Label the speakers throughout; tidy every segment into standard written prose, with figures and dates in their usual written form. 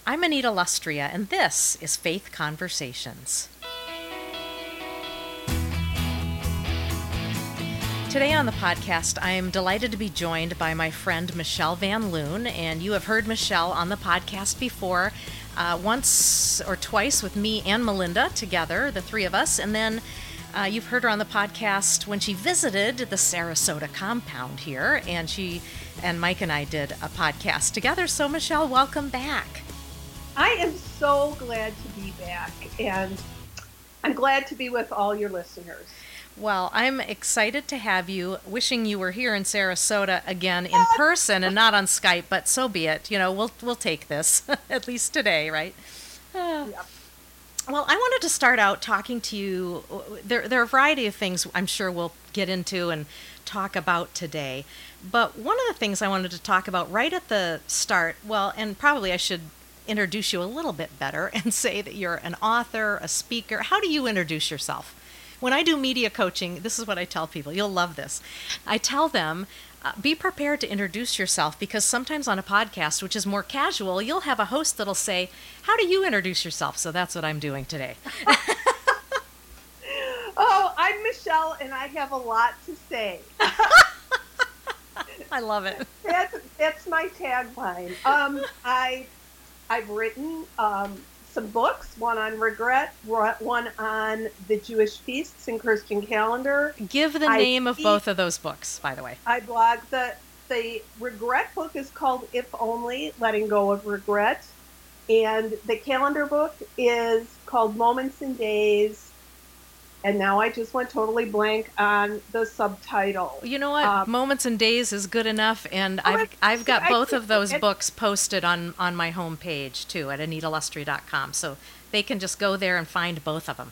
Speaker 1: I'm Anita Lustria, and this is Faith Conversations. Today on the podcast, I'm delighted to be joined by my friend Michelle Van Loon, and you have heard Michelle on the podcast before, once or twice with me and Melinda together, the three of us, and then you've heard her on the podcast when she visited the Sarasota compound here, and she and Mike and I did a podcast together. So Michelle, welcome back.
Speaker 2: I am so glad to be back, and I'm glad to be with all your listeners.
Speaker 1: Well, I'm excited to have you, wishing you were here in Sarasota again in person and not on Skype, but so be it. You know, we'll take this, at least today, right?
Speaker 2: Yeah.
Speaker 1: Well, I wanted to start out talking to you. There are a variety of things I'm sure we'll get into and talk about today. But one of the things I wanted to talk about right at the start, well, and probably I should introduce you a little bit better and say that you're an author, a speaker. How do you introduce yourself? When I do media coaching, this is what I tell people. You'll love this. I tell them, be prepared to introduce yourself, because sometimes on a podcast, which is more casual, you'll have a host that'll say, how do you introduce yourself? So that's what I'm doing today.
Speaker 2: Oh, I'm Michelle, and I have a lot to say.
Speaker 1: I love it.
Speaker 2: That's my tagline. I've written some books, one on regret, one on the Jewish feasts and Christian calendar.
Speaker 1: Give the name of both of those books, by the way.
Speaker 2: I blog. The regret book is called If Only, Letting Go of Regret. And the calendar book is called Moments and Days. And now I just went totally blank on the subtitle.
Speaker 1: You know what? Moments and Days is good enough, and I've got both of those books posted on my homepage too at AnitaLustria.com, so they can just go there and find both of them.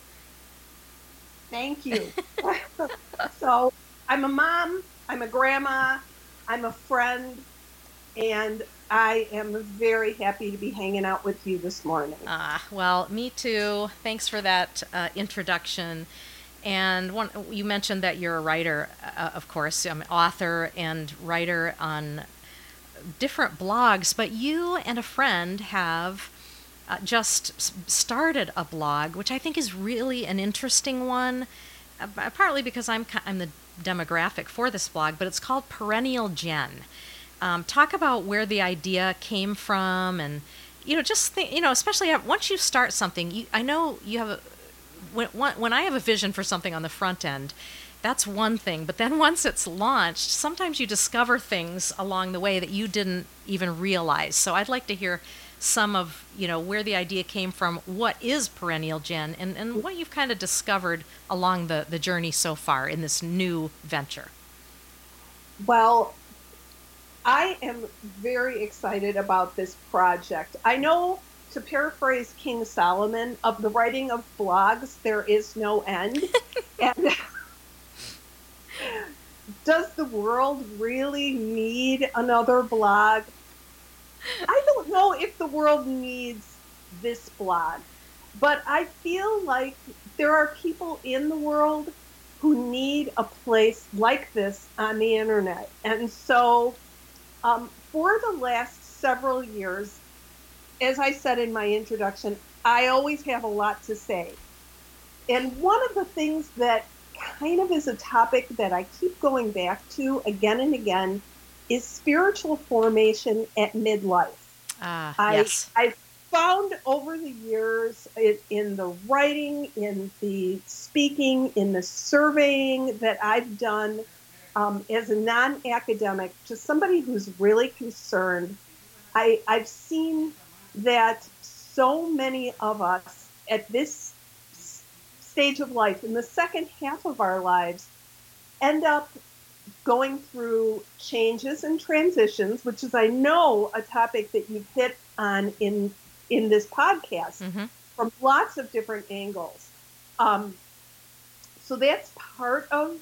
Speaker 2: Thank you. So I'm a mom, I'm a grandma, I'm a friend, and I am very happy to be hanging out with you this morning.
Speaker 1: Well, me too. Thanks for that introduction. And you mentioned that you're a writer, of course. I'm an author and writer on different blogs, but you and a friend have just started a blog, which I think is really an interesting one, partly because I'm the demographic for this blog, but it's called Perennial Gen. Talk about where the idea came from, and just think, especially once you start something. I know you have when I have a vision for something on the front end, that's one thing. But then once it's launched, sometimes you discover things along the way that you didn't even realize. So I'd like to hear some of where the idea came from, what is Perennial Gen, and what you've kind of discovered along the journey so far in this new venture.
Speaker 2: Well, I am very excited about this project. I know, to paraphrase King Solomon, of the writing of blogs, there is no end. And does the world really need another blog? I don't know if the world needs this blog, but I feel like there are people in the world who need a place like this on the internet. And so for the last several years, as I said in my introduction, I always have a lot to say. And one of the things that kind of is a topic that I keep going back to again and again is spiritual formation at midlife.
Speaker 1: Yes.
Speaker 2: I've found over the years in the writing, in the speaking, in the surveying that I've done, as a non-academic, just somebody who's really concerned, I've seen that so many of us at this stage of life, in the second half of our lives, end up going through changes and transitions, which is, I know, a topic that you've hit on in this podcast from lots of different angles. So that's part of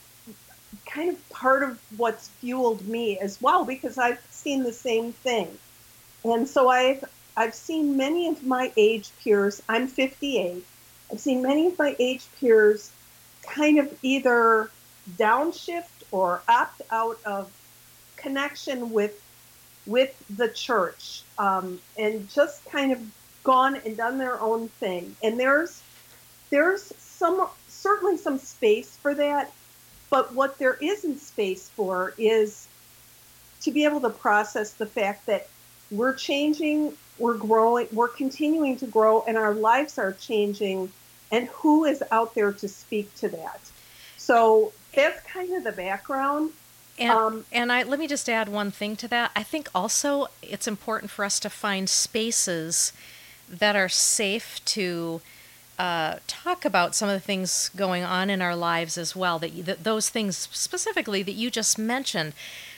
Speaker 2: what's fueled me as well, because I've seen the same thing. And so I've seen many of my age peers. I'm 58. I've seen many of my age peers kind of either downshift or opt out of connection with with the church, and just kind of gone and done their own thing. And there's certainly some space for that, but what there isn't space for is to be able to process the fact that we're changing, we're growing, we're continuing to grow, and our lives are changing, and who is out there to speak to that? So that's kind of the background.
Speaker 1: And let me just add one thing to that. I think also it's important for us to find spaces that are safe to talk about some of the things going on in our lives as well. That those things specifically that you just mentioned,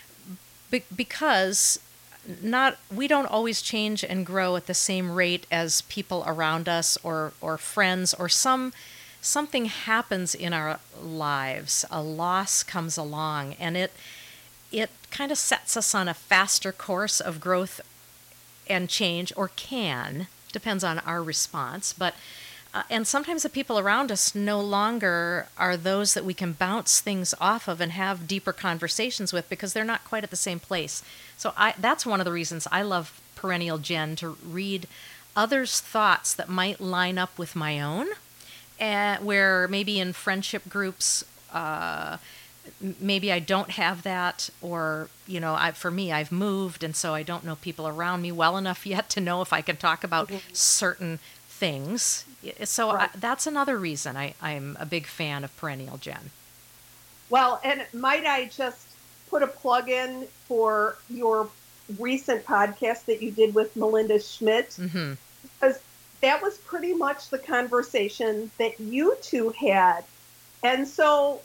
Speaker 1: because not we don't always change and grow at the same rate as people around us or friends, or something happens in our lives, a loss comes along, and it kind of sets us on a faster course of growth and change, or depends on our response. But and sometimes the people around us no longer are those that we can bounce things off of and have deeper conversations with, because they're not quite at the same place. So that's one of the reasons I love Perennial Jen, to read others' thoughts that might line up with my own, where maybe in friendship groups, maybe I don't have that, or, for me, I've moved, and so I don't know people around me well enough yet to know if I can talk about certain things. So
Speaker 2: Right.
Speaker 1: that's another reason I'm a big fan of Perennial Jen.
Speaker 2: Well, and might I just put a plug in for your recent podcast that you did with Melinda Schmidt?
Speaker 1: Mm-hmm.
Speaker 2: Because that was pretty much the conversation that you two had. And so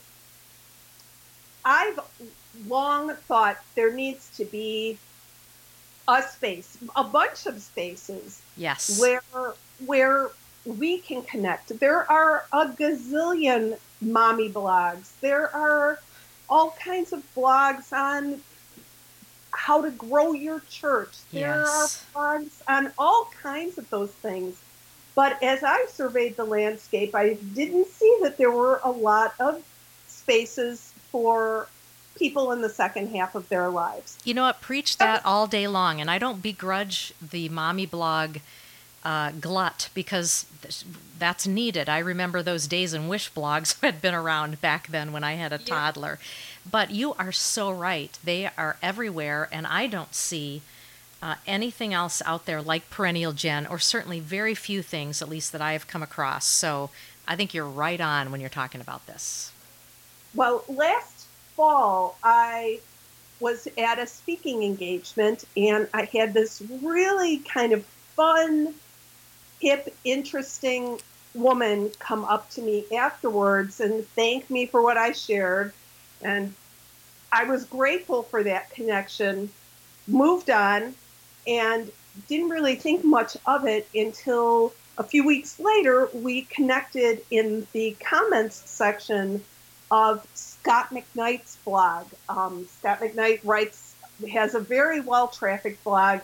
Speaker 2: I've long thought there needs to be a space, a bunch of spaces,
Speaker 1: Yes.
Speaker 2: where we can connect. There are a gazillion mommy blogs. There are all kinds of blogs on how to grow your church. There are
Speaker 1: Yes.
Speaker 2: blogs on all kinds of those things. But as I surveyed the landscape, I didn't see that there were a lot of spaces for people in the second half of their lives.
Speaker 1: You know what? Preach that all day long. And I don't begrudge the mommy blog glut, because that's needed. I remember those Days and Wish blogs had been around back then when I had a toddler. But you are so right. They are everywhere, and I don't see anything else out there like Perennial Jen, or certainly very few things, at least that I have come across. So I think you're right on when you're talking about this.
Speaker 2: Well, last fall, I was at a speaking engagement, and I had this really kind of fun, hip, interesting woman come up to me afterwards and thank me for what I shared. And I was grateful for that connection, moved on, and didn't really think much of it until a few weeks later. We connected in the comments section of Scott McKnight's blog. Scott McKnight has a very well-trafficked blog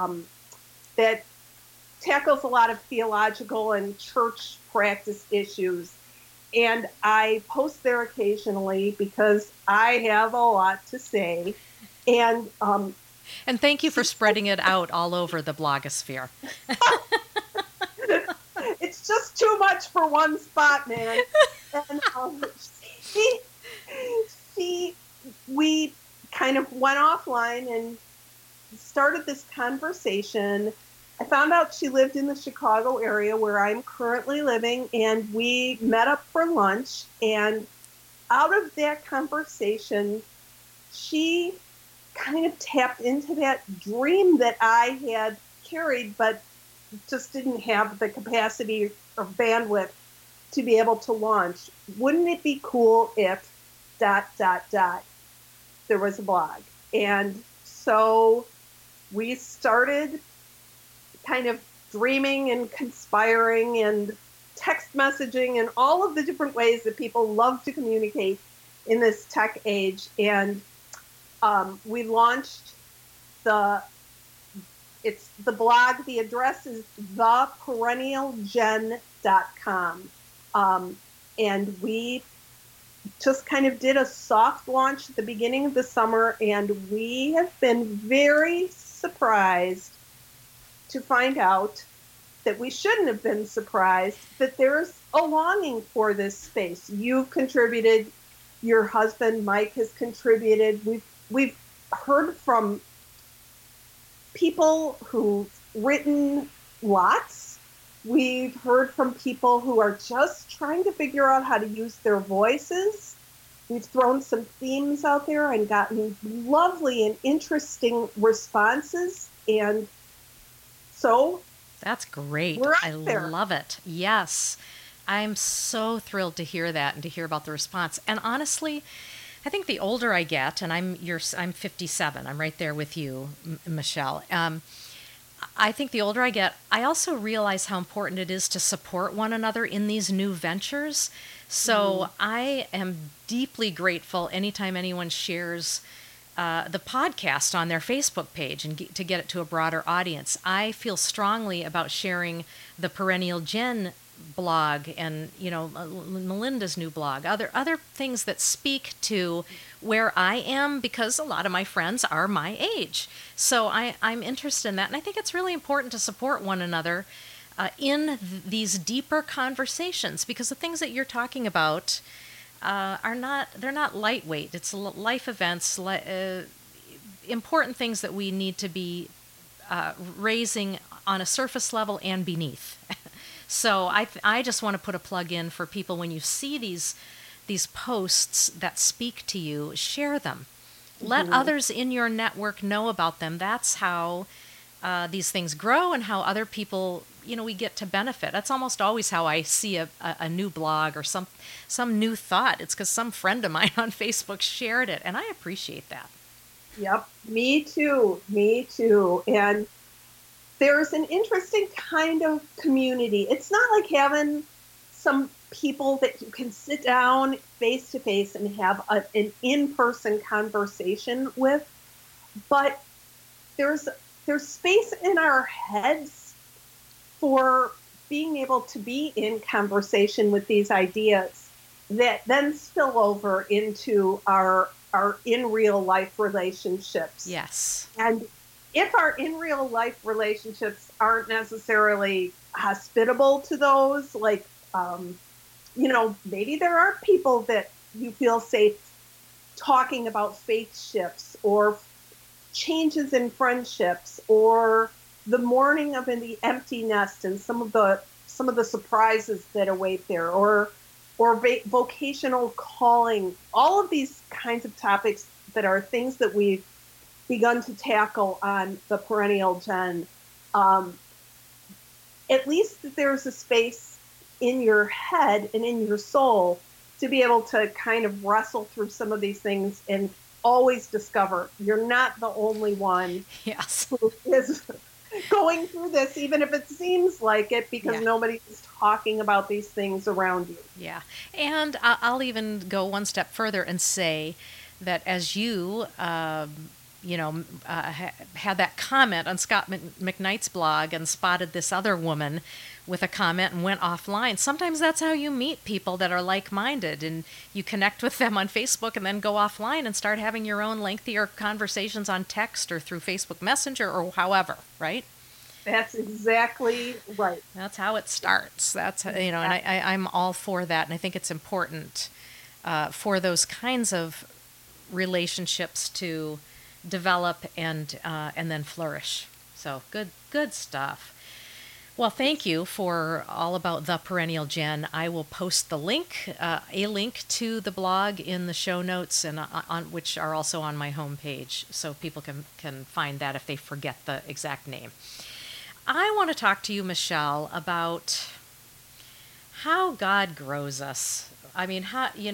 Speaker 2: that tackles a lot of theological and church practice issues. And I post there occasionally because I have a lot to say. And
Speaker 1: thank you for spreading it out all over the blogosphere.
Speaker 2: It's just too much for one spot, man. And we kind of went offline and started this conversation. I found out she lived in the Chicago area where I'm currently living, and we met up for lunch. And out of that conversation, she kind of tapped into that dream that I had carried, but just didn't have the capacity or bandwidth to be able to launch. Wouldn't it be cool if ... there was a blog? And so we started kind of dreaming and conspiring and text messaging and all of the different ways that people love to communicate in this tech age. And we launched the blog. The address is theperennialgen.com. And we just kind of did a soft launch at the beginning of the summer, and we have been very surprised to find out that we shouldn't have been surprised that there's a longing for this space. You've contributed, your husband Mike has contributed. We've heard from people who've written lots. We've heard from people who are just trying to figure out how to use their voices. We've thrown some themes out there and gotten lovely and interesting responses. And so
Speaker 1: that's great.
Speaker 2: We're
Speaker 1: I
Speaker 2: out there.
Speaker 1: love it. Yes. I'm so thrilled to hear that and to hear about the response. And honestly, I think the older I get, and I'm 57. I'm right there with you, Michelle. I think the older I get, I also realize how important it is to support one another in these new ventures. So I am deeply grateful anytime anyone shares the podcast on their Facebook page and to get it to a broader audience. I feel strongly about sharing the Perennial Jen blog and Melinda's new blog, other things that speak to where I am, because a lot of my friends are my age. So I'm interested in that, and I think it's really important to support one another in these deeper conversations, because the things that you're talking about they're not lightweight. It's life events, important things that we need to be raising on a surface level and beneath. So I just want to put a plug in for people. When you see these posts that speak to you, share them. Let others in your network know about them. That's how these things grow and how other people, we get to benefit. That's almost always how I see a new blog or some new thought. It's because some friend of mine on Facebook shared it, and I appreciate that.
Speaker 2: Yep, me too. And there's an interesting kind of community. It's not like having some people that you can sit down face to face and have an in-person conversation with, but there's space in our heads for being able to be in conversation with these ideas that then spill over into our in real life relationships.
Speaker 1: Yes.
Speaker 2: And if our in real life relationships aren't necessarily hospitable to those, like, maybe there are people that you feel safe talking about faith shifts or changes in friendships or the mourning of the empty nest and some of the surprises that await there, or vocational calling, all of these kinds of topics that are things that we've begun to tackle on the Perennial Jen. At least there's a space in your head and in your soul to be able to kind of wrestle through some of these things and always discover you're not the only one
Speaker 1: yes.
Speaker 2: who is going through this, even if it seems like it, because nobody's talking about these things around you.
Speaker 1: Yeah. And I'll even go one step further and say that as you, had that comment on Scott McKnight's blog and spotted this other woman with a comment and went offline. Sometimes that's how you meet people that are like-minded, and you connect with them on Facebook and then go offline and start having your own lengthier conversations on text or through Facebook Messenger or however, right?
Speaker 2: That's exactly right.
Speaker 1: That's how it starts. That's, and I'm all for that. And I think it's important for those kinds of relationships to develop and then flourish. So good stuff. Well, thank you for all about the Perennial Jen. I will post the link, a link to the blog in the show notes, and on which are also on my homepage, so people can find that if they forget the exact name. I want to talk to you, Michelle, about how God grows us. I mean,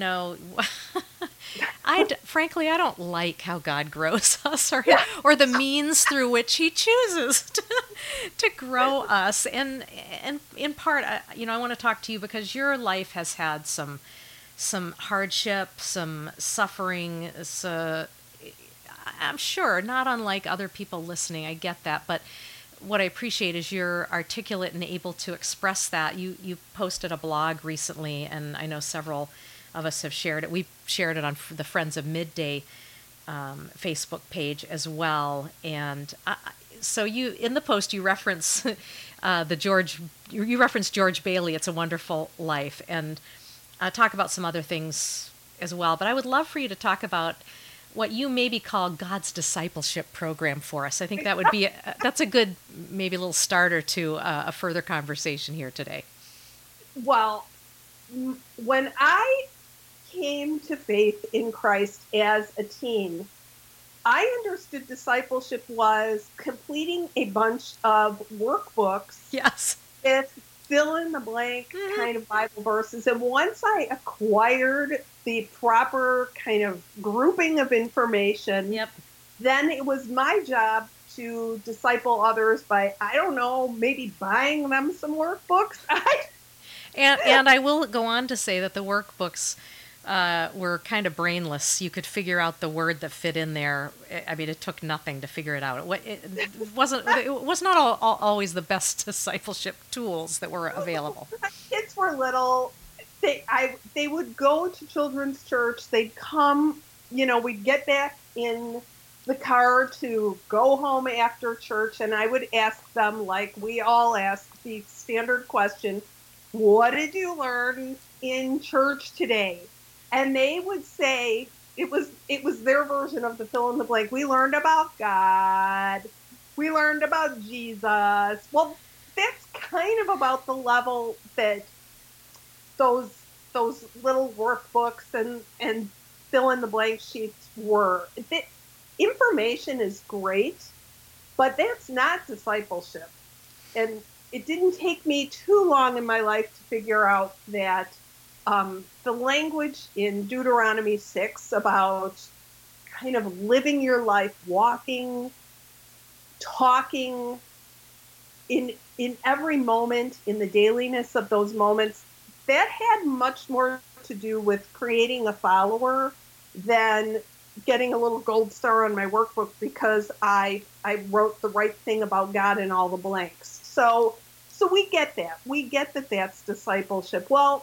Speaker 1: frankly, I don't like how God grows us or the means through which he chooses to grow us. And in part, I want to talk to you because your life has had some hardship, some suffering. I'm sure not unlike other people listening. I get that. But what I appreciate is you're articulate and able to express that. You posted a blog recently, and I know several of us have shared it. We shared it on the Friends of Midday Facebook page as well. And so you in the post you reference you reference George Bailey. It's a Wonderful Life, and talk about some other things as well. But I would love for you to talk about what you maybe call God's discipleship program for us. I think that would be that's a good maybe a little starter to a further conversation here today.
Speaker 2: Well, when I came to faith in Christ as a teen, I understood discipleship was completing a bunch of workbooks
Speaker 1: Yes.
Speaker 2: with fill in the blank kind of Bible verses. And once I acquired the proper kind of grouping of information,
Speaker 1: Yep.
Speaker 2: then it was my job to disciple others by, I don't know, maybe buying them some workbooks.
Speaker 1: And I will go on to say that the workbooks were kind of brainless. You could figure out the word that fit in there. I mean, it took nothing to figure it out. It wasn't. It was not always the best discipleship tools that were available.
Speaker 2: My kids were little. They would go to children's church. They'd come. We'd get back in the car to go home after church, and I would ask them, like we all ask, the standard question: "What did you learn in church today?" And they would say it was their version of the fill in the blank. We learned about God. We learned about Jesus. Well, that's kind of about the level that those little workbooks and fill in the blank sheets were. The information is great, but that's not discipleship. And it didn't take me too long in my life to figure out that the language in Deuteronomy 6 about kind of living your life, walking, talking in every moment, in the dailiness of those moments, that had much more to do with creating a follower than getting a little gold star on my workbook because I wrote the right thing about God in all the blanks. So we get that. We get that that's discipleship. Well,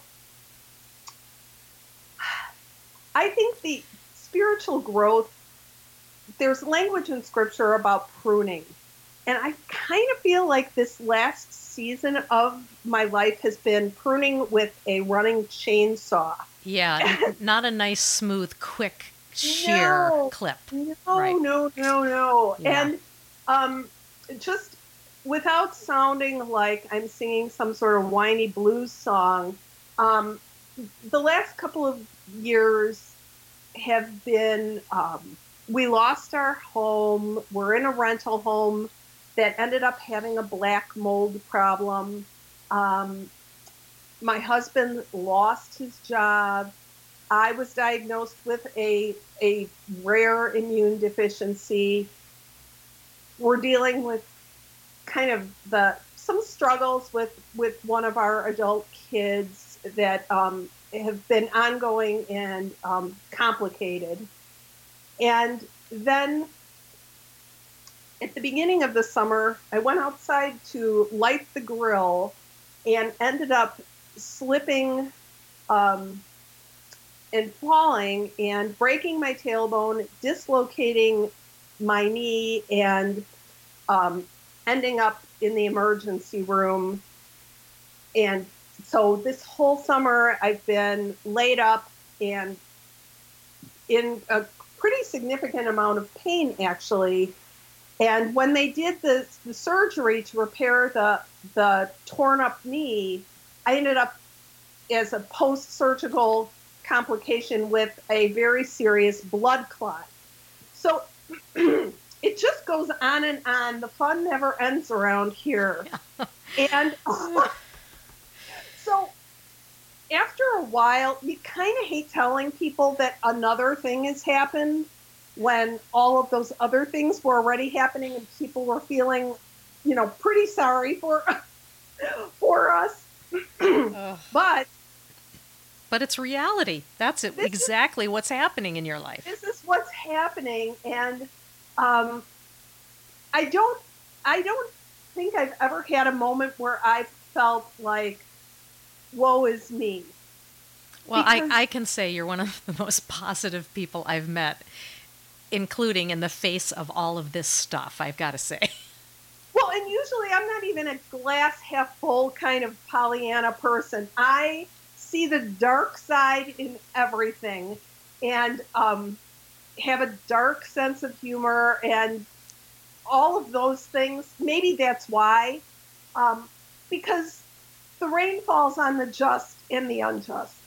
Speaker 2: I think the spiritual growth, there's language in scripture about pruning. And I kind of feel like this last season of my life has been pruning with a running chainsaw.
Speaker 1: Yeah, not a nice, smooth, quick shear clip.
Speaker 2: No,
Speaker 1: right.
Speaker 2: no.
Speaker 1: Yeah.
Speaker 2: And just without sounding like I'm singing some sort of whiny blues song, the last couple of years have been, we lost our home. We're in a rental home that ended up having a black mold problem. My husband lost his job. I was diagnosed with a rare immune deficiency. We're dealing with kind of some struggles with one of our adult kids that have been ongoing and complicated. And then at the beginning of the summer, I went outside to light the grill and ended up slipping and falling and breaking my tailbone, dislocating my knee, and ending up in the emergency room. And so this whole summer, I've been laid up and in a pretty significant amount of pain, actually. And when they did the surgery to repair the torn up knee, I ended up as a post-surgical complication with a very serious blood clot. So it just goes on and on. The fun never ends around here. And so after a while, you kind of hate telling people that another thing has happened when all of those other things were already happening and people were feeling, pretty sorry for us.
Speaker 1: But it's reality. That's it. Exactly what's happening in your life.
Speaker 2: This is what's happening, and I don't think I've ever had a moment where I felt like, woe is me.
Speaker 1: Well, I can say you're one of the most positive people I've met, including in the face of all of this stuff, I've got to say.
Speaker 2: Well, and usually I'm not even a glass half full kind of Pollyanna person. I see the dark side in everything, and have a dark sense of humor and all of those things. Maybe that's why, um, because the rain falls on the just and the unjust.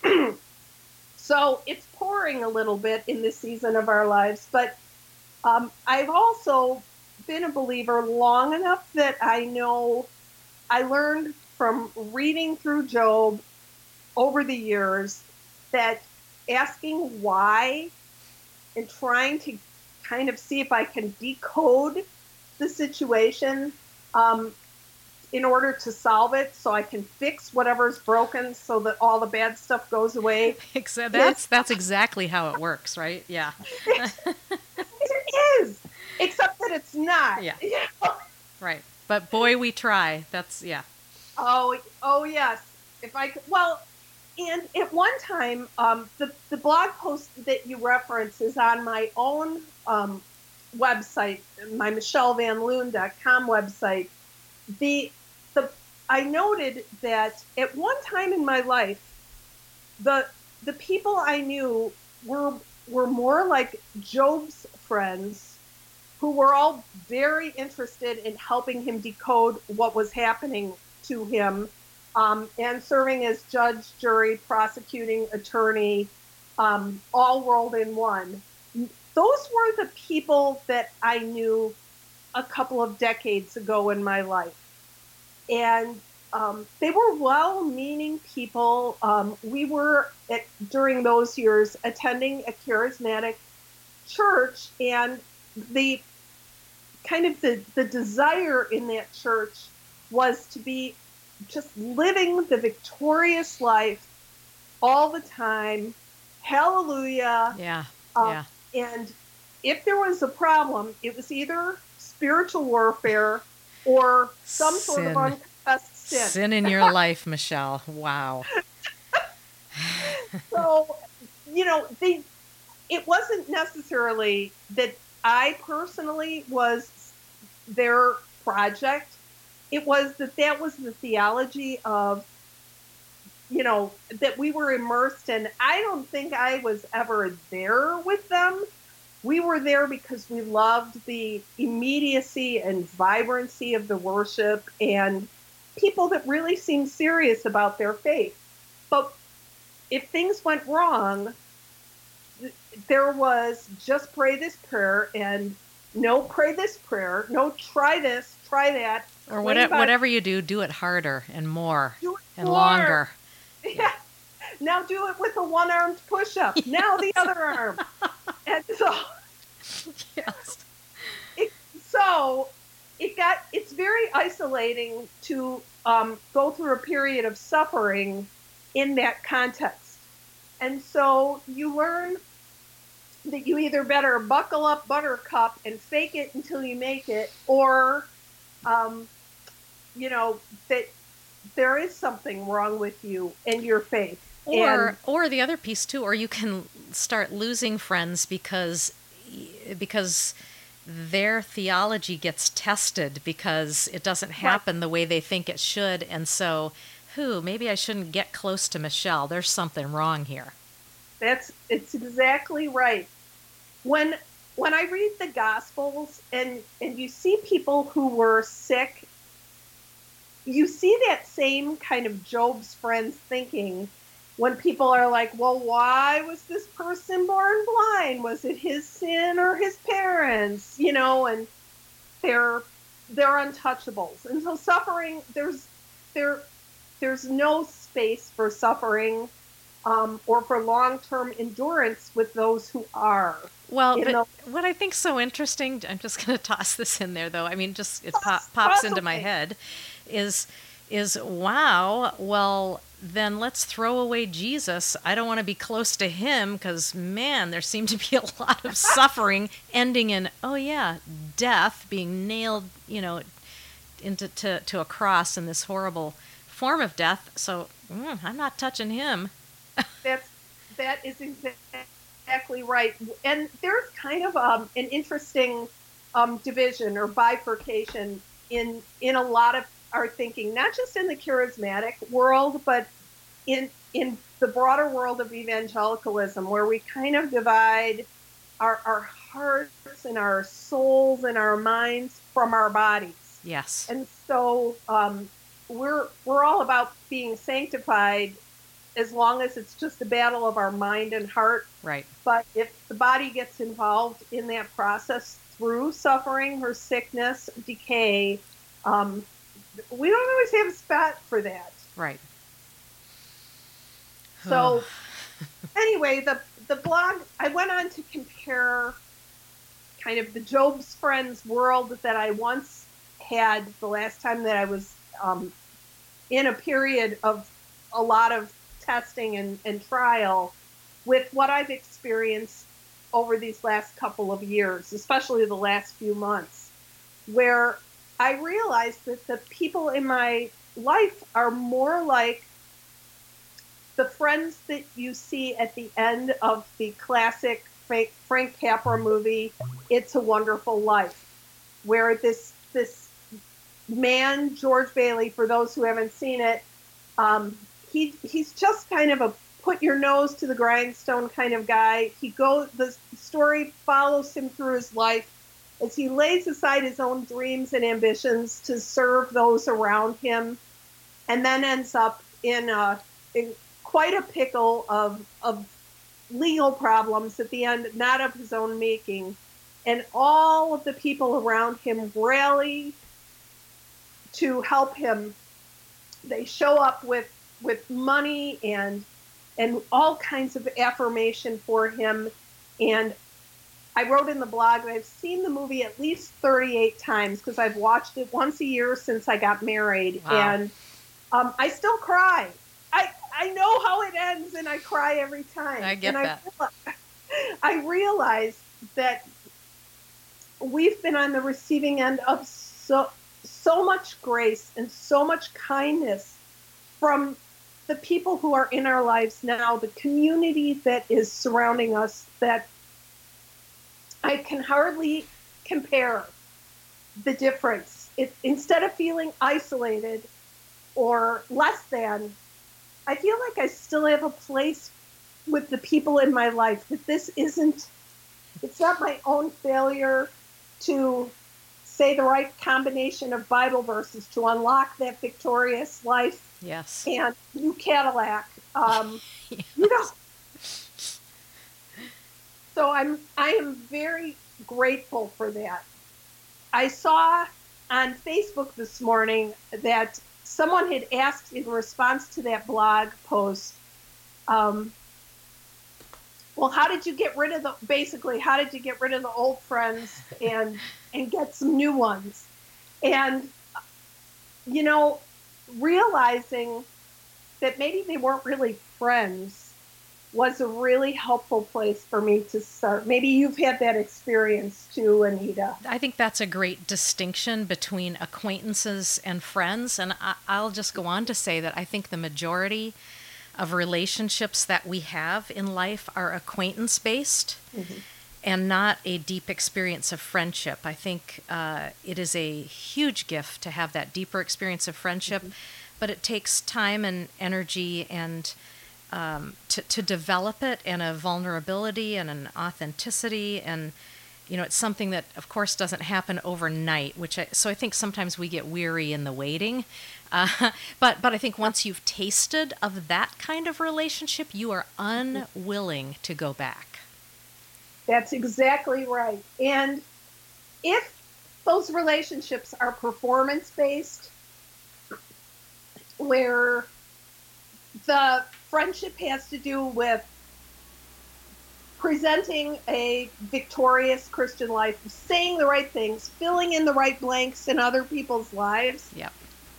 Speaker 2: So it's pouring a little bit in this season of our lives, but I've also been a believer long enough that I know I learned from reading through Job over the years that asking why and trying to kind of see if I can decode the situation, um, in order to solve it so I can fix whatever's broken so that all the bad stuff goes away.
Speaker 1: Except
Speaker 2: Is,
Speaker 1: that's exactly how it works, right? Yeah.
Speaker 2: it is, except that it's not.
Speaker 1: Yeah. Right. But boy, we try. That's yeah.
Speaker 2: Oh yes. If I could, well, and at one time, the blog post that you reference is on my own website, my michellevanloon.com website. The the I noted that at one time in my life, the the people I knew were more like Job's friends, who were all very interested in helping him decode what was happening to him, and serving as judge, jury, prosecuting attorney, all rolled in one. Those were the people that I knew a couple of decades ago in my life. And they were well-meaning people. We were, during those years, attending a charismatic church, and the kind of the desire in that church was to be just living the victorious life all the time. Hallelujah.
Speaker 1: Yeah.
Speaker 2: Um,
Speaker 1: Yeah.
Speaker 2: and if there was a problem, it was either spiritual warfare or some sort of
Speaker 1: Sin.
Speaker 2: unconfessed sin.
Speaker 1: Sin in your life, Michelle. Wow.
Speaker 2: So, it wasn't necessarily that I personally was their project. It was that was the theology of, that we were immersed in. I don't think I was ever there with them. We were there because we loved the immediacy and vibrancy of the worship and people that really seemed serious about their faith. But if things went wrong, there was just pray this prayer and no, pray this prayer, no, try this, try that.
Speaker 1: Or whatever you do, do it harder and more and longer.
Speaker 2: Yeah. Now do it with a one-armed push-up. Yes. Now the other arm. And so,
Speaker 1: yes.
Speaker 2: It's very isolating to go through a period of suffering in that context. And so you learn that you either better buckle up, buttercup, and fake it until you make it, or, that there is something wrong with you and your faith.
Speaker 1: Or the other piece too, or you can start losing friends because their theology gets tested because it doesn't happen the way they think it should, and so, maybe I shouldn't get close to Michelle. There's something wrong here.
Speaker 2: It's exactly right. When I read the Gospels and you see people who were sick, you see that same kind of Job's friends thinking when people are like, well, why was this person born blind? Was it his sin or his parents? And they're untouchables. And so suffering, there's no space for suffering, or for long-term endurance with those who are.
Speaker 1: Well, but what I think's so interesting, I'm just going to toss this in there, though. I mean, just it pops into my head, is wow. Well, then let's throw away Jesus. I don't want to be close to him because, man, there seemed to be a lot of suffering ending in, death, being nailed, to a cross in this horrible form of death. So I'm not touching him.
Speaker 2: That is exactly right. And there's kind of an interesting division or bifurcation in a lot of our thinking, not just in the charismatic world, but in the broader world of evangelicalism, where we kind of divide our hearts and our souls and our minds from our bodies.
Speaker 1: Yes.
Speaker 2: And so we're all about being sanctified as long as it's just a battle of our mind and heart.
Speaker 1: Right.
Speaker 2: But if the body gets involved in that process through suffering or sickness, decay, we don't always have a spot for that.
Speaker 1: Right.
Speaker 2: So anyway, the blog, I went on to compare kind of the Job's Friends world that I once had the last time that I was in a period of a lot of testing and trial with what I've experienced over these last couple of years, especially the last few months, where I realized that the people in my life are more like the friends that you see at the end of the classic Frank Capra movie, It's a Wonderful Life, where this man, George Bailey, for those who haven't seen it, he's just kind of a put your nose to the grindstone kind of guy. The story follows him through his life as he lays aside his own dreams and ambitions to serve those around him, and then ends up in quite a pickle of legal problems at the end, not of his own making. And all of the people around him rally to help him. They show up with money and all kinds of affirmation for him. And I wrote in the blog that I've seen the movie at least 38 times because I've watched it once a year since I got married.
Speaker 1: Wow.
Speaker 2: And I still cry. I know how it ends, and I cry every time.
Speaker 1: I get that.
Speaker 2: I realize that we've been on the receiving end of so much grace and so much kindness from the people who are in our lives now, the community that is surrounding us, that I can hardly compare the difference. Instead of feeling isolated or less than, I feel like I still have a place with the people in my life, that it's not my own failure to say the right combination of Bible verses to unlock that victorious life.
Speaker 1: Yes.
Speaker 2: And new Cadillac.
Speaker 1: Yes.
Speaker 2: So I am very grateful for that. I saw on Facebook this morning that someone had asked in response to that blog post, well, how did you get rid of the old friends and get some new ones? And, realizing that maybe they weren't really friends was a really helpful place for me to start. Maybe you've had that experience too, Anita.
Speaker 1: I think that's a great distinction between acquaintances and friends. And I'll just go on to say that I think the majority of relationships that we have in life are acquaintance-based. Mm-hmm. And not a deep experience of friendship. I think it is a huge gift to have that deeper experience of friendship, mm-hmm. but it takes time and energy and to develop it, and a vulnerability and an authenticity, and it's something that of course doesn't happen overnight. So I think sometimes we get weary in the waiting, but I think once you've tasted of that kind of relationship, you are unwilling to go back.
Speaker 2: That's exactly right. And if those relationships are performance-based, where the friendship has to do with presenting a victorious Christian life, saying the right things, filling in the right blanks in other people's lives,
Speaker 1: yep.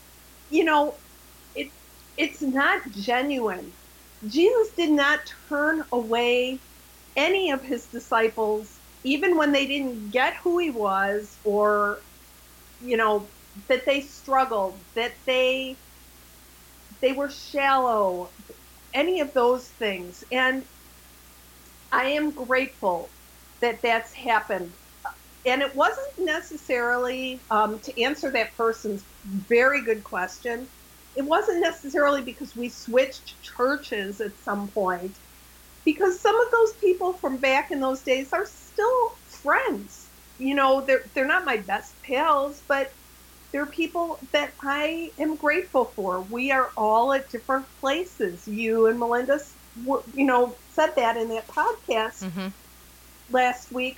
Speaker 2: It's not genuine. Jesus did not turn away any of his disciples, even when they didn't get who he was, or, that they struggled, that they were shallow, any of those things. And I am grateful that that's happened. and it wasn't necessarily, to answer that person's very good question, it wasn't necessarily because we switched churches at some point, because some of those people from back in those days are still friends. They're not my best pals, but they're people that I am grateful for. We are all at different places. You and Melinda, said that in that podcast
Speaker 1: Mm-hmm.
Speaker 2: last week,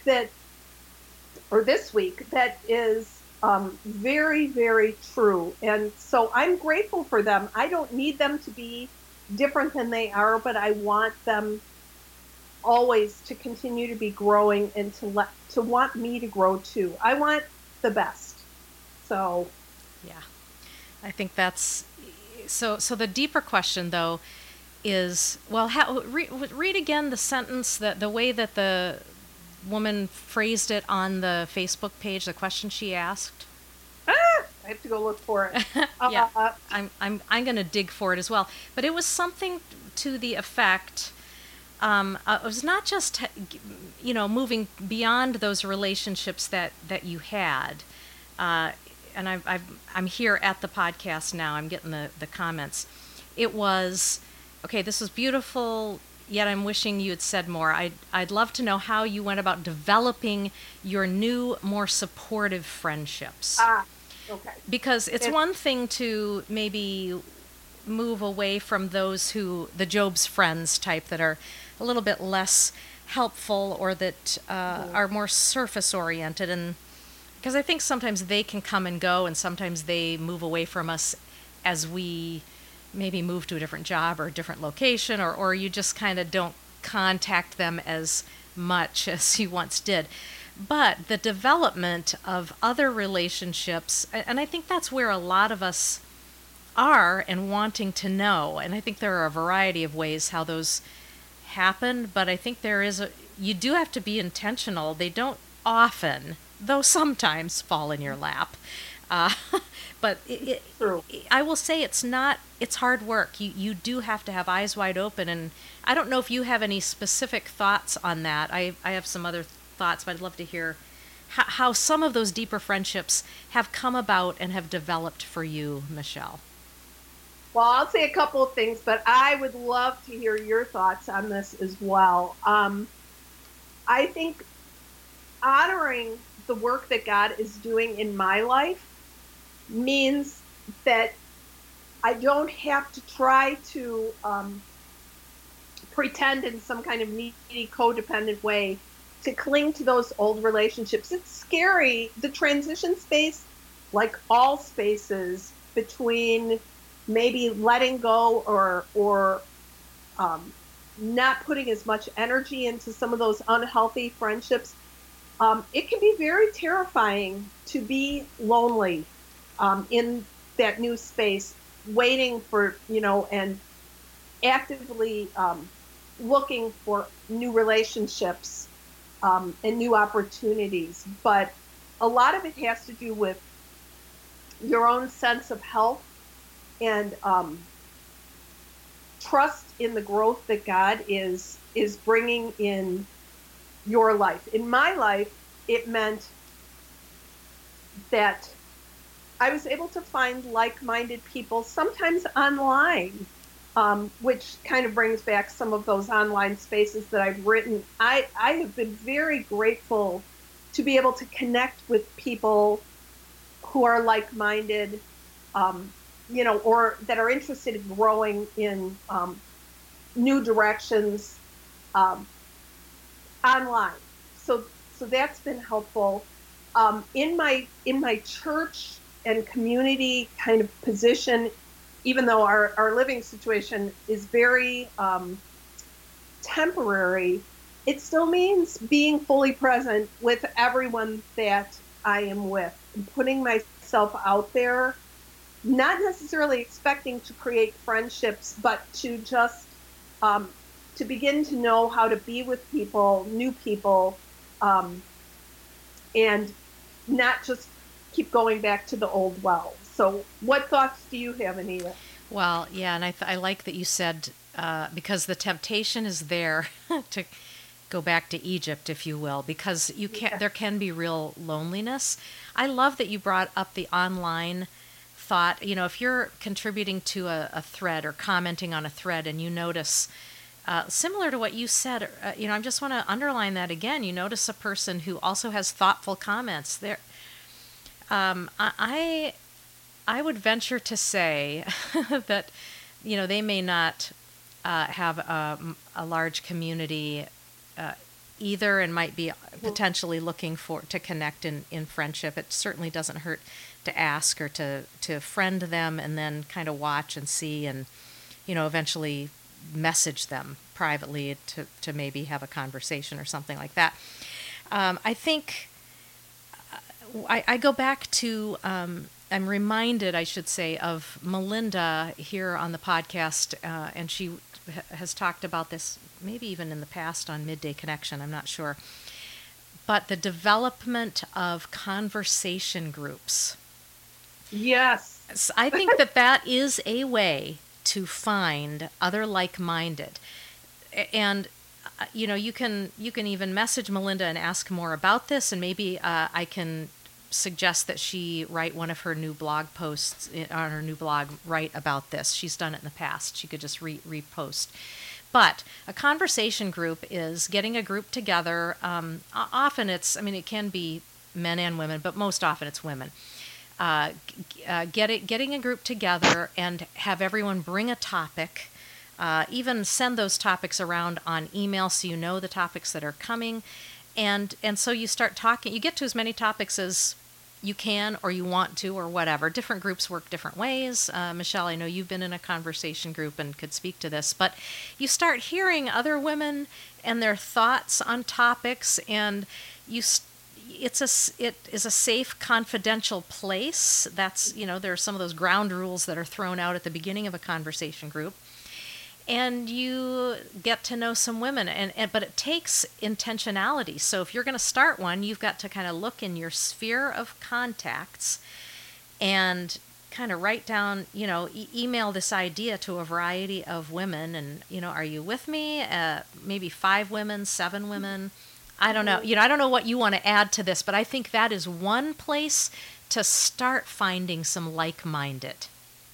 Speaker 2: or this week, that is very, very true. And so I'm grateful for them. I don't need them to be different than they are, but I want them always to continue to be growing and to want me to grow too. I want the best. So
Speaker 1: Yeah, I think that's so. So the deeper question, though, is well, read again the sentence, that the way that the woman phrased it on the Facebook page, the question she asked.
Speaker 2: I have to go look for it.
Speaker 1: Yeah, I'm going to dig for it as well. But it was something to the effect. It was not just moving beyond those relationships that you had. And I'm here at the podcast now. I'm getting the comments. It was, okay, this is beautiful, yet I'm wishing you had said more. I'd love to know how you went about developing your new, more supportive friendships.
Speaker 2: Okay.
Speaker 1: Because it's one thing to maybe move away from those the Job's friends type, that are a little bit less helpful, or that are more surface oriented. And because I think sometimes they can come and go, and sometimes they move away from us as we maybe move to a different job or a different location, or you just kind of don't contact them as much as you once did. But the development of other relationships, and I think that's where a lot of us are and wanting to know. And I think there are a variety of ways how those happen, but I think you do have to be intentional. They don't often, though sometimes, fall in your lap. But I will say it's hard work. You do have to have eyes wide open. And I don't know if you have any specific thoughts on that. I have some other thoughts, but I'd love to hear how some of those deeper friendships have come about and have developed for you, Michelle.
Speaker 2: Well, I'll say a couple of things, but I would love to hear your thoughts on this as well. I think honoring the work that God is doing in my life means that I don't have to try to pretend in some kind of needy, codependent way to cling to those old relationships. It's scary. The transition space, like all spaces, between maybe letting go or not putting as much energy into some of those unhealthy friendships, it can be very terrifying to be lonely in that new space, waiting for, and actively looking for new relationships and new opportunities. But a lot of it has to do with your own sense of health and trust in the growth that God is bringing in your life. In my life, it meant that I was able to find like-minded people, sometimes online, which kind of brings back some of those online spaces that I've written. I have been very grateful to be able to connect with people who are like-minded, or that are interested in growing in new directions online. So that's been helpful. In my church and community kind of position, even though our living situation is very temporary, it still means being fully present with everyone that I am with, and putting myself out there, not necessarily expecting to create friendships, but to just to begin to know how to be with people, new people, and not just keep going back to the old well. So what thoughts do you have, Anita?
Speaker 1: Well, yeah, and I like that you said, because the temptation is there to go back to Egypt, if you will, because there can be real loneliness. I love that you brought up the online thought. If you're contributing to a thread or commenting on a thread and you notice, similar to what you said, I just want to underline that again. You notice a person who also has thoughtful comments. I would venture to say that, they may not have a large community either, and might be potentially looking to connect in friendship. It certainly doesn't hurt to ask or to friend them and then kind of watch and see and, eventually message them privately to maybe have a conversation or something like that. I think I go back to, I'm reminded, I should say, of Melinda here on the podcast, and she has talked about this maybe even in the past on Midday Connection, I'm not sure. But the development of conversation groups.
Speaker 2: Yes.
Speaker 1: I think that is a way to find other like-minded. And you can even message Melinda and ask more about this, and maybe I can suggest that she write one of her new blog posts on her new blog, write about this. She's done it in the past. She could just repost. But a conversation group is getting a group together. Often it can be men and women, but most often it's women. Getting a group together and have everyone bring a topic. Even send those topics around on email so you know the topics that are coming. And so you start talking. You get to as many topics as you can or you want to or whatever. Different groups work different ways. Michelle, I know you've been in a conversation group and could speak to this, but you start hearing other women and their thoughts on topics, and it is a safe, confidential place. That's, there are some of those ground rules that are thrown out at the beginning of a conversation group. And you get to know some women, but it takes intentionality. So if you're going to start one, you've got to kind of look in your sphere of contacts and kind of write down, email this idea to a variety of women. And, are you with me? Maybe 5 women, 7 women. I don't know. I don't know what you want to add to this, but I think that is one place to start finding some like-minded.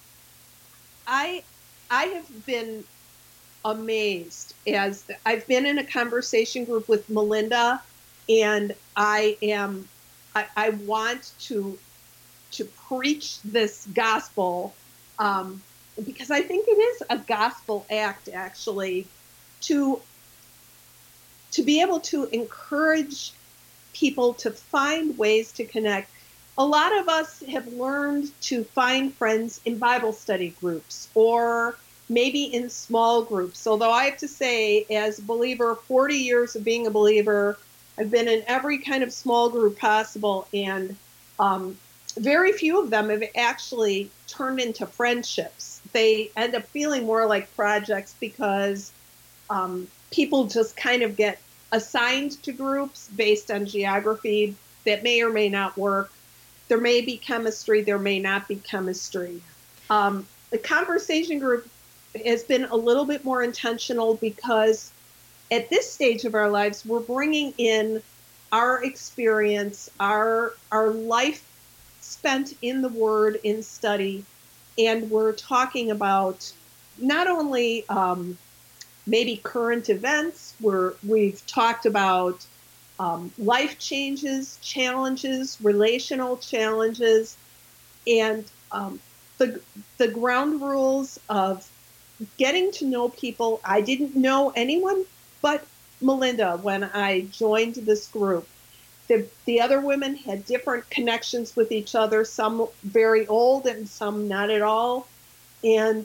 Speaker 2: I have been amazed as I've been in a conversation group with Melinda, and I want to preach this gospel, because I think it is a gospel act, actually, to be able to encourage people to find ways to connect. A lot of us have learned to find friends in Bible study groups or maybe in small groups. Although I have to say, as a believer, 40 years of being a believer, I've been in every kind of small group possible, and very few of them have actually turned into friendships. They end up feeling more like projects because people just kind of get assigned to groups based on geography that may or may not work. There may be chemistry, there may not be chemistry. The conversation group has been a little bit more intentional because at this stage of our lives, we're bringing in our experience, our life spent in the Word, in study, and we're talking about not only maybe current events, we've talked about life changes, challenges, relational challenges, and the ground rules of getting to know people. I didn't know anyone but Melinda when I joined this group. The other women had different connections with each other, some very old and some not at all. And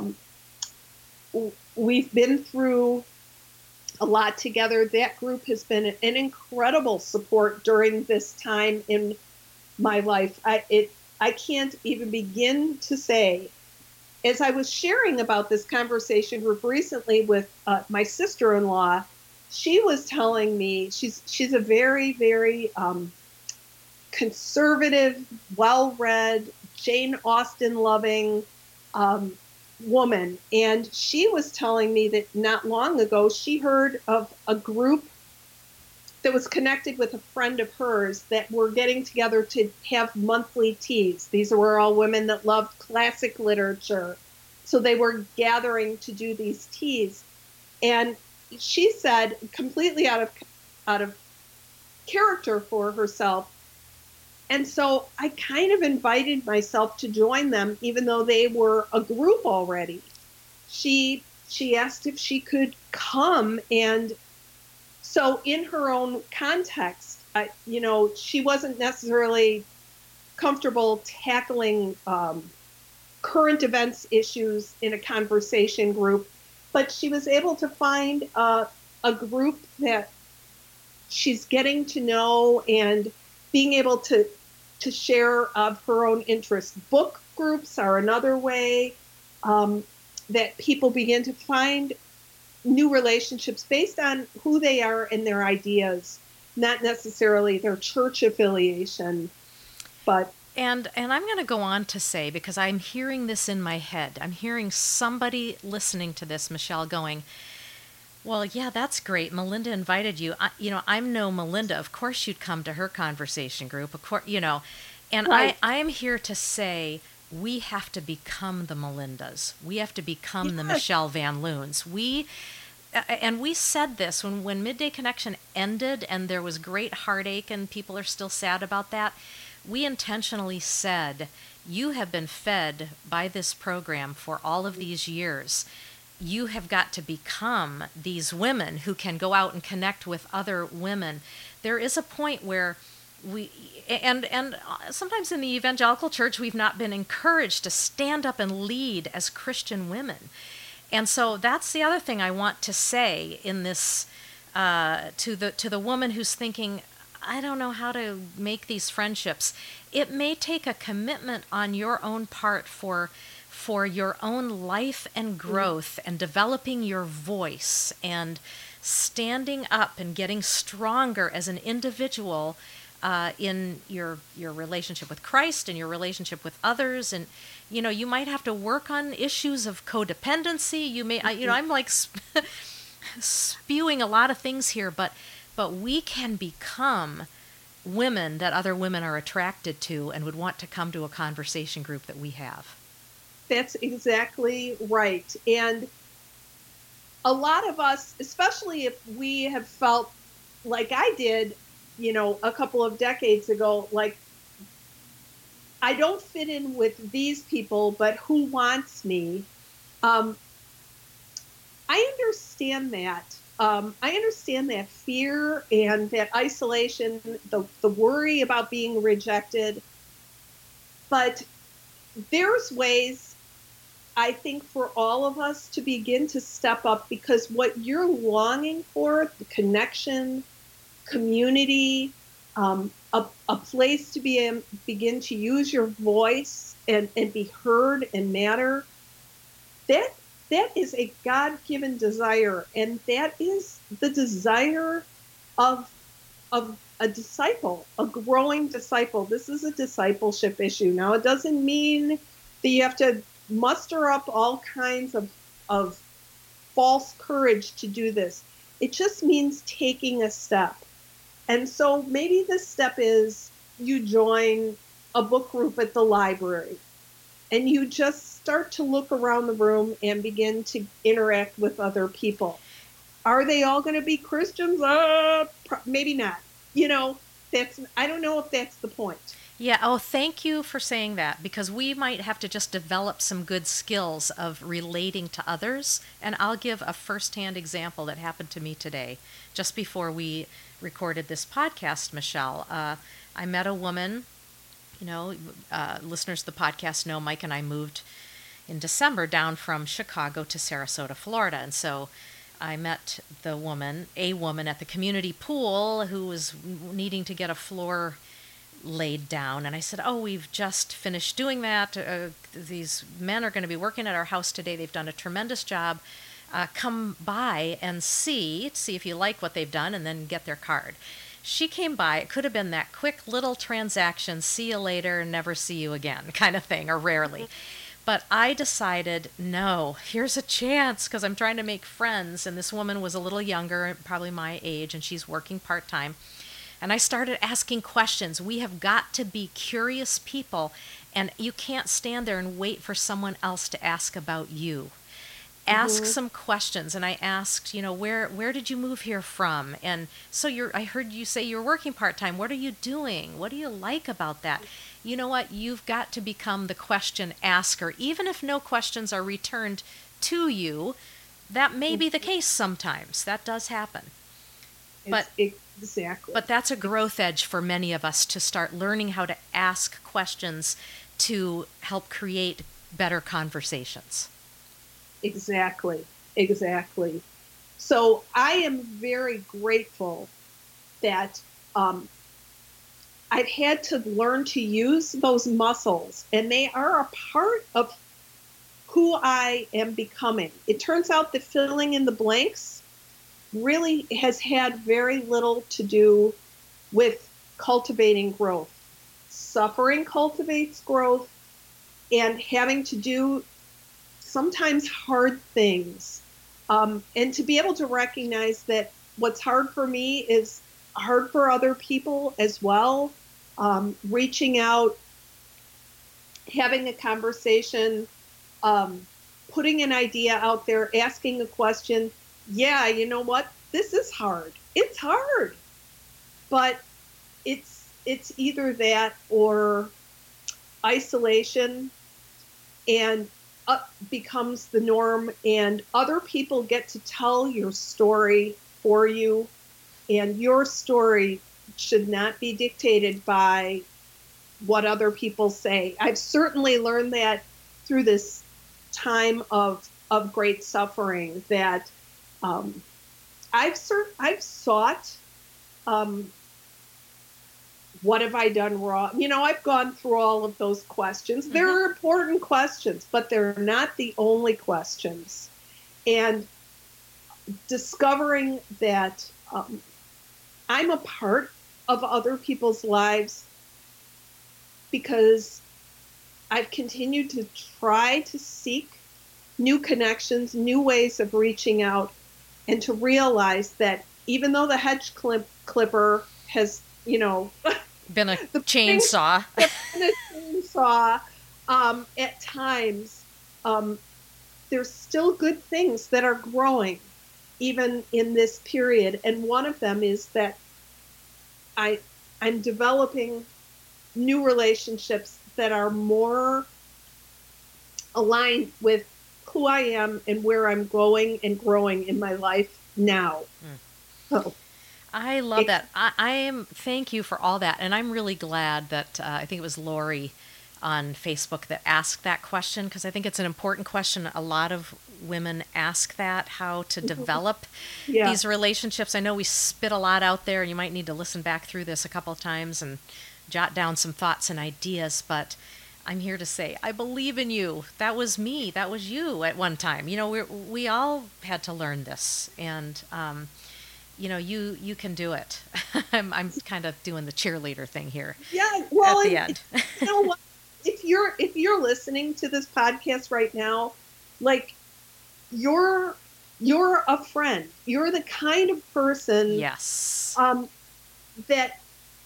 Speaker 2: we've been through a lot together. That group has been an incredible support during this time in my life. I can't even begin to say. As I was sharing about this conversation group recently with my sister-in-law, she was telling me she's a very, very conservative, well-read, Jane Austen loving, woman, and she was telling me that not long ago she heard of a group that was connected with a friend of hers that were getting together to have monthly teas. These were all women that loved classic literature. So they were gathering to do these teas. And she said, completely out of character for herself. And so I kind of invited myself to join them, even though they were a group already. She asked if she could come, and so in her own context, she wasn't necessarily comfortable tackling current events issues in a conversation group, but she was able to find a group that she's getting to know and being able to share of her own interests. Book groups are another way that people begin to find new relationships based on who they are and their ideas, not necessarily their church affiliation, but
Speaker 1: And I'm going to go on to say, because I'm hearing this in my head, I'm hearing somebody listening to this, Michelle, going, well, yeah, that's great. Melinda invited you. I'm no Melinda. Of course you'd come to her conversation group. Of course, And
Speaker 2: right.
Speaker 1: I am here to say we have to become the Melindas. We have to become the
Speaker 2: Yes.
Speaker 1: Michelle Van Loons. And we said this when Midday Connection ended and there was great heartache and people are still sad about that. We intentionally said, you have been fed by this program for all of these years. You have got to become these women who can go out and connect with other women. There is a point where and sometimes in the evangelical church, we've not been encouraged to stand up and lead as Christian women. And so that's the other thing I want to say in this to the woman who's thinking, I don't know how to make these friendships. It may take a commitment on your own part for your own life and growth and developing your voice and standing up and getting stronger as an individual in your relationship with Christ and your relationship with others. And you might have to work on issues of codependency. You may I'm like spewing a lot of things here, but we can become women that other women are attracted to and would want to come to a conversation group that we have.
Speaker 2: That's exactly right. And a lot of us, especially if we have felt like I did, a couple of decades ago, like I don't fit in with these people, but who wants me? I understand that. I understand that fear and that isolation, the worry about being rejected. But there's ways, I think, for all of us to begin to step up, because what you're longing for, the connection, community, a place to begin to use your voice and be heard and matter, that is a God-given desire, and that is the desire of a disciple, a growing disciple. This is a discipleship issue. Now, it doesn't mean that you have to muster up all kinds of false courage to do this. It just means taking a step. And so maybe the step is you join a book group at the library and you just start to look around the room and begin to interact with other people. Are they all going to be Christians? Maybe not. I don't know if that's the point.
Speaker 1: Yeah, oh, thank you for saying that, because we might have to just develop some good skills of relating to others. And I'll give a firsthand example that happened to me today, just before we recorded this podcast, Michelle. I met a woman, listeners to the podcast know Mike and I moved in December down from Chicago to Sarasota, Florida. And so I met a woman at the community pool who was needing to get a floor laid down, and I said, oh, we've just finished doing that. These men are going to be working at our house today. They've done a tremendous job. Come by and see if you like what they've done, and then get their card. She came by. It could have been that quick little transaction, see you later, never see you again kind of thing, or rarely. But I decided, no, here's a chance because I'm trying to make friends. And this woman was a little younger, probably my age, and she's working part time. And I started asking questions. We have got to be curious people, and you can't stand there and wait for someone else to ask about you. Ask
Speaker 2: Mm-hmm.
Speaker 1: some questions. And I asked, where did you move here from? And so I heard you say you're working part-time. What are you doing? What do you like about that? You know what? You've got to become the question asker. Even if no questions are returned to you, that may be the case sometimes. That does happen. But
Speaker 2: Exactly.
Speaker 1: but that's a growth edge for many of us to start learning how to ask questions to help create better conversations.
Speaker 2: Exactly. Exactly. So I am very grateful that I've had to learn to use those muscles, and they are a part of who I am becoming. It turns out that filling in the blanks really has had very little to do with cultivating growth. Suffering cultivates growth, and having to do sometimes hard things. And to be able to recognize that what's hard for me is hard for other people as well. Reaching out, having a conversation, um, putting an idea out there, asking a question. Yeah, you know what? This is hard. It's hard, but it's either that or isolation, and becomes the norm, and other people get to tell your story for you, and your story should not be dictated by what other people say. I've certainly learned that through this time of great suffering, that um, I've sought, um, what have I done wrong? I've gone through all of those questions.
Speaker 1: Mm-hmm.
Speaker 2: They're important questions, but they're not the only questions. And discovering that I'm a part of other people's lives because I've continued to try to seek new connections, new ways of reaching out, and to realize that even though the hedge clipper has,
Speaker 1: Been a
Speaker 2: the
Speaker 1: chainsaw.
Speaker 2: been a chainsaw, at times, um, there's still good things that are growing even in this period. And one of them is that I I'm developing new relationships that are more aligned with who I am and where I'm going and growing in my life now. So
Speaker 1: I love that. I am. Thank you for all that, and I'm really glad that I think it was Lori on Facebook that asked that question because I think it's an important question. A lot of women ask that, how to develop
Speaker 2: yeah.
Speaker 1: these relationships. I know we spit a lot out there, and you might need to listen back through this a couple of times and jot down some thoughts and ideas, but I'm here to say I believe in you. That was me. That was you at one time. We all had to learn this, and you can do it. I'm kind of doing the cheerleader thing here.
Speaker 2: Yeah, well,
Speaker 1: At the end.
Speaker 2: you know what? If you're listening to this podcast right now, like you're you're a friend. You're the kind of person
Speaker 1: Yes.
Speaker 2: that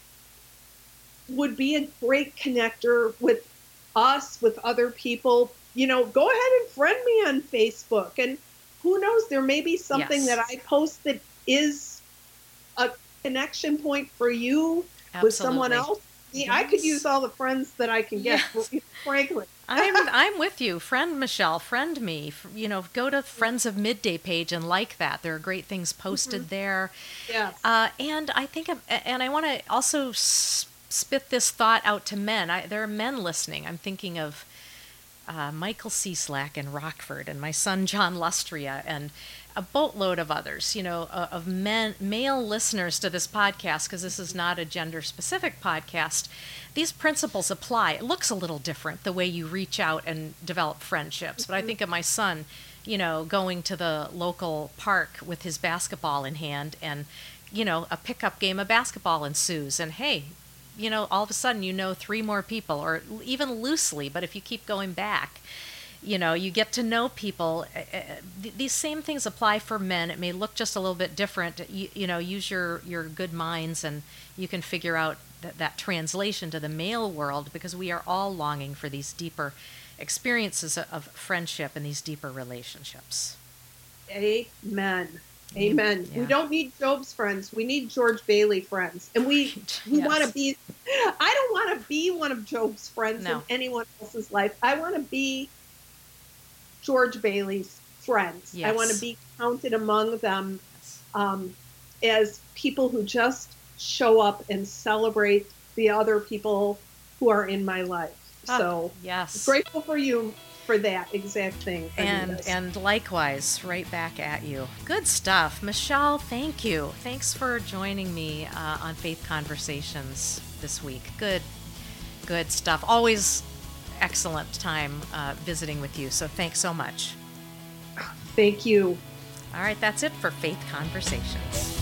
Speaker 2: would be a great connector with us, with other people. Go ahead and friend me on Facebook, and who knows, there may be something
Speaker 1: Yes.
Speaker 2: that I post that is a connection point for you with someone
Speaker 1: Absolutely.
Speaker 2: else. Yeah, I could use
Speaker 1: Yes.
Speaker 2: all the friends that I can get,
Speaker 1: Yes.
Speaker 2: frankly.
Speaker 1: I'm with you. Friend Michelle, friend me. Go to Friends of Midday page and like that. There are great things posted there.
Speaker 2: Yes.
Speaker 1: And I think, and I want to also spit this thought out to men. There are men listening. I'm thinking of Michael Cieslak in Rockford, and my son John Lustria, and a boatload of others, of male listeners to this podcast, because this is not a gender-specific podcast. These principles apply. It looks a little different, the way you reach out and develop friendships, but I think of my son, going to the local park with his basketball in hand, and, a pickup game of basketball ensues, and hey, all of a sudden, three more people, or even loosely, but if you keep going back. you get to know people. These same things apply for men. It may look just a little bit different. Use your good minds, and you can figure out that translation to the male world, because we are all longing for these deeper experiences of friendship and these deeper relationships.
Speaker 2: Amen. Amen.
Speaker 1: Yeah.
Speaker 2: We don't need Job's friends. We need George Bailey friends. And we
Speaker 1: Yes.
Speaker 2: want to be, I don't want to be one of Job's friends
Speaker 1: No.
Speaker 2: in anyone else's life. I want to be George Bailey's friends.
Speaker 1: Yes.
Speaker 2: I want to be counted among them as people who just show up and celebrate the other people who are in my life. So
Speaker 1: yes,
Speaker 2: grateful for you for that exact thing.
Speaker 1: and likewise, right back at you. Good stuff, Michelle. Thank you. Thanks for joining me on Faith Conversations this week. Good stuff. Always excellent time visiting with you. So thanks so much.
Speaker 2: Thank you.
Speaker 1: All right, that's it for Faith Conversations.